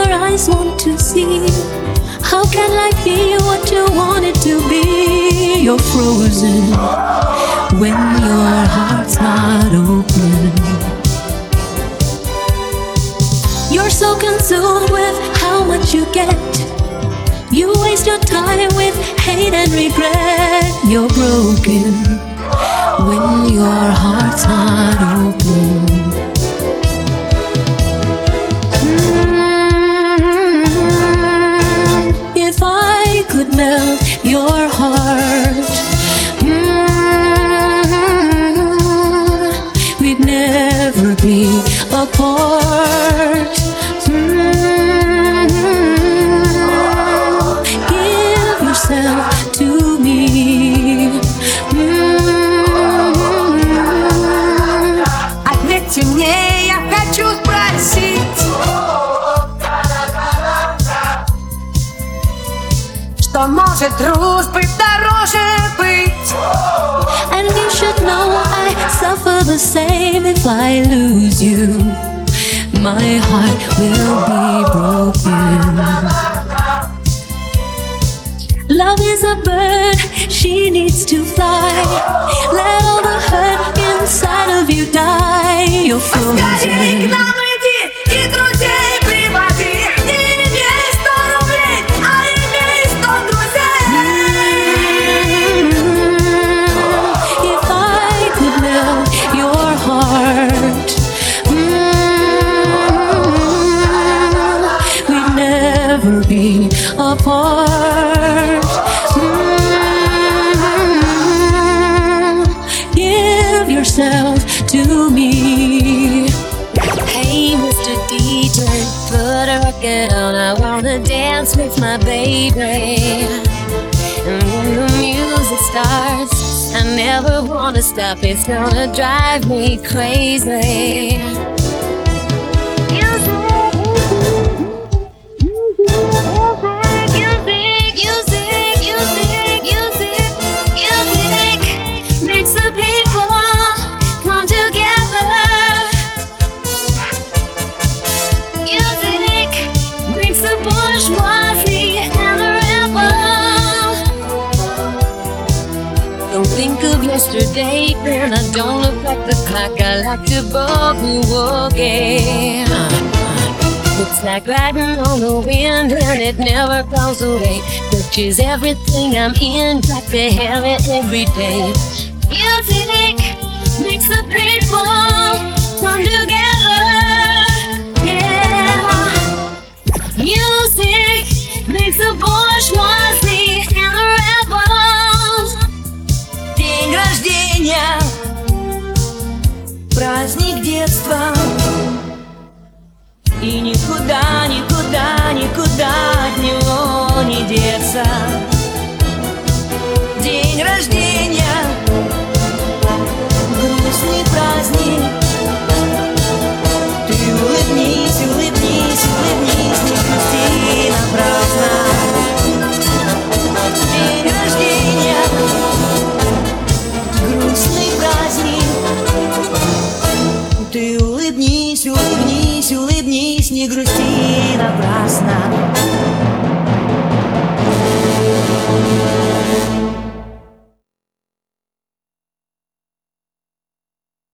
your eyes want to see. How can life be what you want it to be? You're frozen when your heart's not open. You're so consumed with how much you get. You waste your time with hate and regret. You're broken when your heart's not open. If I could melt your heart, we'd never be apart. Give yourself to me. Ответьте мне, я хочу спросить, что может дружбы дороже быть? And you should know I suffer the same. If I lose you, my heart will be broken. Love is a bird, she needs to fly. Let all the hurt inside of you die. You're Скорее к frozen. нам иди и друзей приводи. Не имей 100 рублей, а имей 100 друзей. If I could melt your heart, we'd never be apart. Give yourself to me. Hey, Mr. DJ, put a record on. I wanna dance with my baby. And when the music starts, I never wanna stop. It's gonna drive me crazy. Music makes the people come together. Music makes the bourgeoisie and the rebel. Don't think of yesterday, and I don't look like the clock. I like to boogie woogie. It's like riding on the wind and it never goes away. Touches everything I'm in, like to have it every day. Music makes the people come together. Yeah. Music makes the bourgeoisie and the rebels. День рождения, праздник детства. И никуда, никуда, никуда от него не деться. День рождения, грустный праздник. Ты улыбнись, улыбнись, улыбнись, не грусти напрасно. День рождения, грустный праздник. Ты улыбнись, улыбнись, улыбнись, не грусти напрасно.